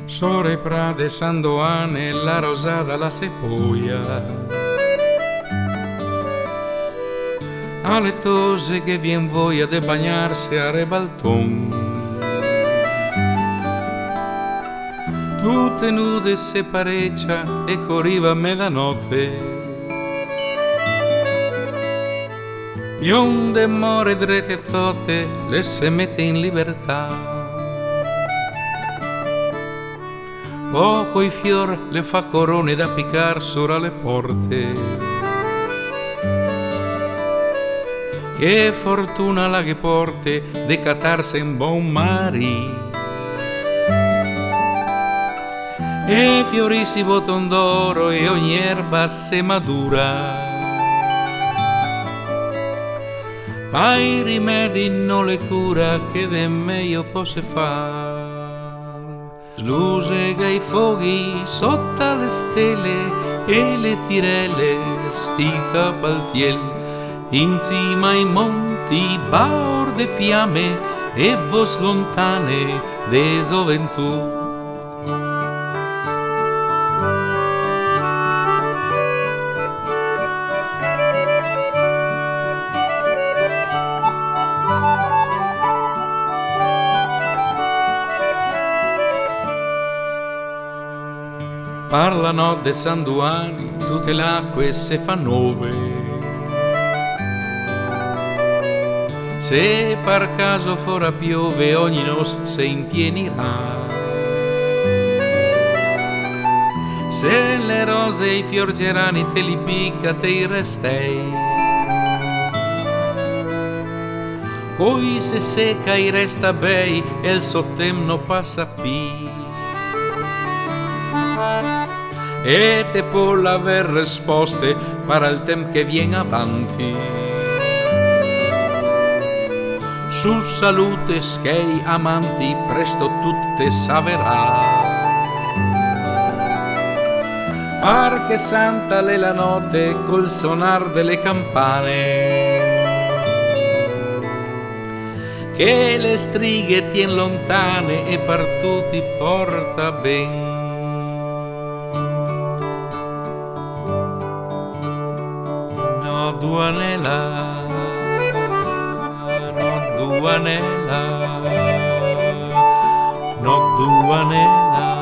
Sore Prade, Sandoane, la Rosada, la Sepoia, alle tose che vien voglia de bagnarsi a Rebalton, tutte nude se pareccia e corriva a mezzanotte. Bionde more drete zotte le se mette in libertà. Poco i fior le fa corone da piccar sopra le porte. Che fortuna la che porte de catarse in bon mari. E fiorisi boton d'oro e ogni erba se madura. Ma i rimedi non le cura che de meglio posse far. Slusega i foghi sotto le stelle e le firelle stizza paltiel. In cima ai monti baor de fiamme e vos lontane de gioventù. Parlano de Sanduani, tutte le acque se fa nove. Se per caso fora piove, ogni nos se intienirà. Se le rose e i fiorgerani te li picca, te i restei. Poi se secca i resta bei e il sottemno passa pi. E te può aver risposte para il tempo che viene avanti. Su salute schei amanti presto tutte saverà. Par che santa l'è la notte col sonar delle campane, che le stringhe tien lontane e per tutti porta ben. Duanela, no Duanela, no Duanela.